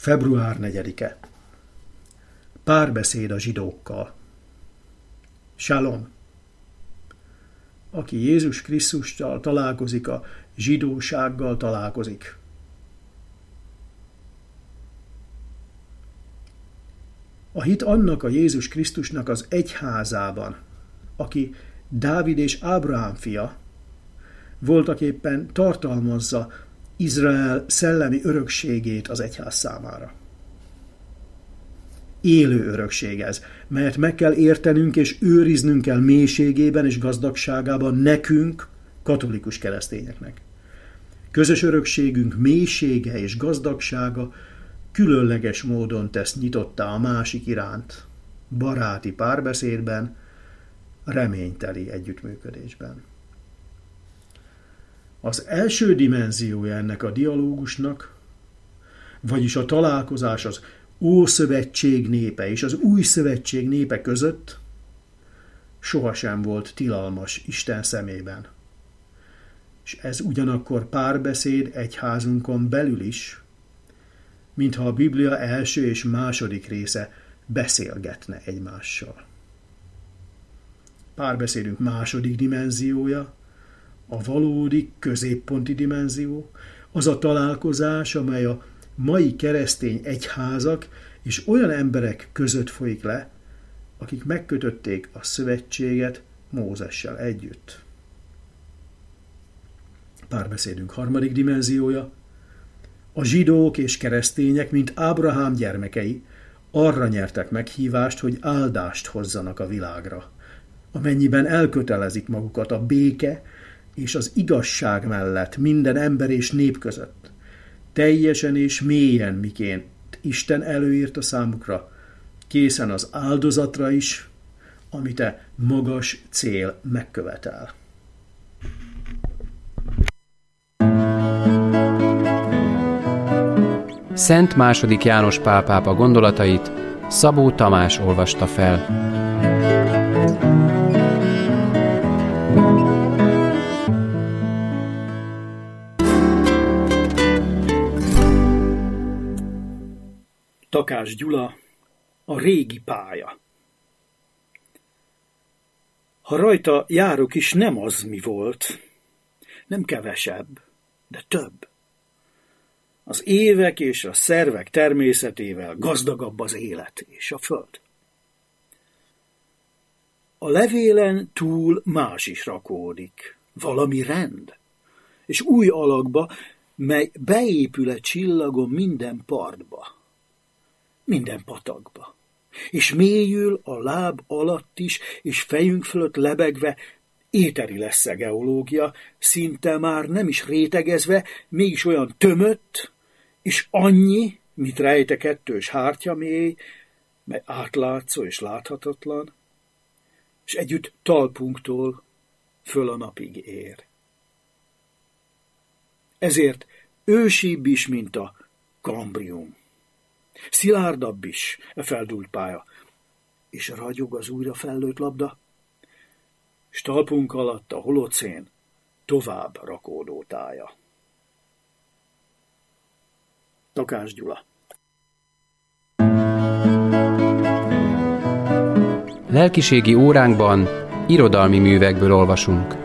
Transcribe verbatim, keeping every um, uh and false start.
február negyedike. Párbeszéd a zsidókkal. Shalom. Aki Jézus Krisztussal találkozik, a zsidósággal találkozik. A hit annak a Jézus Krisztusnak az egyházában, aki Dávid és Ábrahám fia, voltaképpen tartalmazza Izrael szellemi örökségét az egyház számára. Élő örökség ez, melyet meg kell értenünk és őriznünk kell mélységében és gazdagságában nekünk, katolikus keresztényeknek. Közös örökségünk mélysége és gazdagsága különleges módon tesz nyitottá a másik iránt, baráti párbeszédben, reményteli együttműködésben. Az első dimenziója ennek a dialógusnak, vagyis a találkozás az Ószövetség népe és az Új Szövetség népe között sohasem volt tilalmas Isten szemében. És ez ugyanakkor párbeszéd egyházunkon belül is, mintha a Biblia első és második része beszélgetne egymással. Párbeszédünk második dimenziója, a valódi középponti dimenzió, az a találkozás, amely a mai keresztény egyházak és olyan emberek között folyik le, akik megkötötték a szövetséget Mózessel együtt. Párbeszédünk harmadik dimenziója, a zsidók és keresztények, mint Ábrahám gyermekei, arra nyertek meghívást, hogy áldást hozzanak a világra, amennyiben elkötelezik magukat a béke és az igazság mellett minden ember és nép között, teljesen és mélyen, miként Isten előírt a számukra, készen az áldozatra is, amit e magas cél megkövetel. Szent második János Pál pápa gondolatait Szabó Tamás olvasta fel. Takács Gyula, a régi pálya. Ha rajta járok is, nem az, mi volt, nem kevesebb, de több. Az évek és a szervek természetével gazdagabb az élet és a föld. A levélen túl más is rakódik, valami rend, és új alakba, mely beépül a csillagon minden partba, minden patakba, és mélyül a láb alatt is, és fejünk fölött lebegve éteri lesz a geológia, szinte már nem is rétegezve, mégis olyan tömött, és annyi, mint rejte kettős hártya mély, mely átlátszó és láthatatlan, és együtt talpunktól föl a napig ér. Ezért ősibb is, mint a kambrium. Szilárdabb is a feldúlt pálya, és ragyog az újra fellőtt labda, s talpunk alatt a holocén tovább rakódó tája. Takács Gyula. Lelkiségi óránkban irodalmi művekből olvasunk.